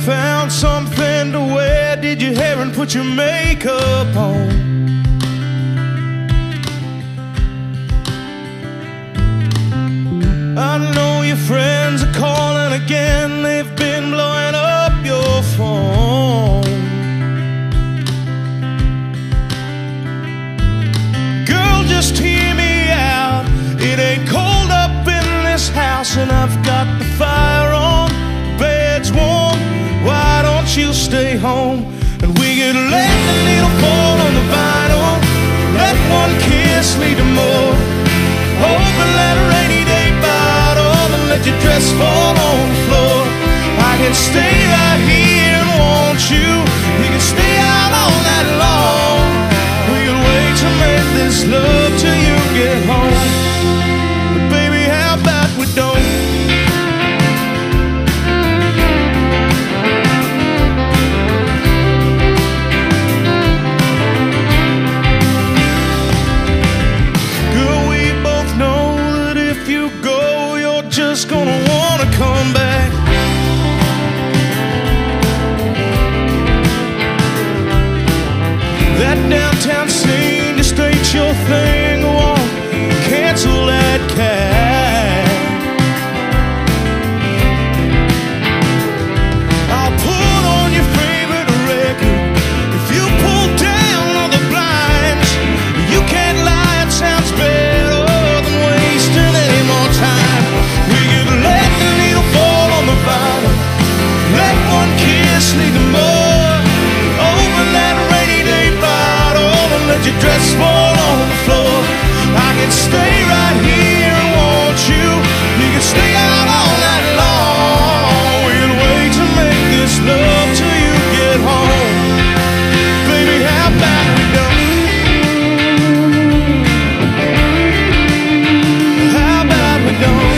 found something to wear? Did your hair and put your makeup on? I know your friends are calling again. They've been blowing up your phone. Girl, just hear me out. It ain't cold up in this house, and I've got the fire on, bed's warm. Why don't you stay home? And we could let the needle fall on the vinyl, let one kiss lead to more. Hope and let a rainy day bottle, and let your dress fall on the floor. I can stay right here and want you. We can stay out all night long. We can wait to make this love till you get home. But baby, how about we don't? Just gonna wanna come back. That downtown scene just ain't your thing. Won't cancel that cab. I'll put on your favorite record. If you pull down all the blinds, you can't lie, it sounds better than wasting any more time. Let the needle fall on the vinyl, let one kiss lead to more. Open that rainy day bottle, and let your dress fall on the floor. I can stay right here and want you. We can stay out all night long. We can wait to make this love till you get home. Baby, how about we don't? How about we don't?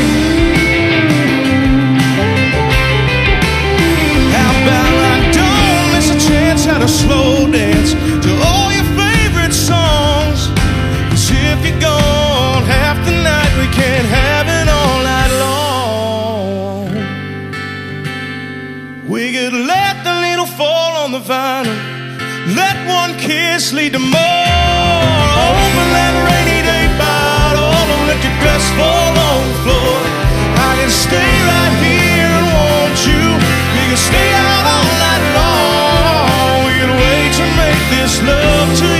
How to slow dance to all your favorite songs. 'Cause if you're gone half the night, we can't have it all night long. We could let the needle fall on the vinyl, let one kiss lead to more. Open that rainy day bottle, and let your dress fall on the floor. I can stay right here and want you. We can stay out all night long. This love to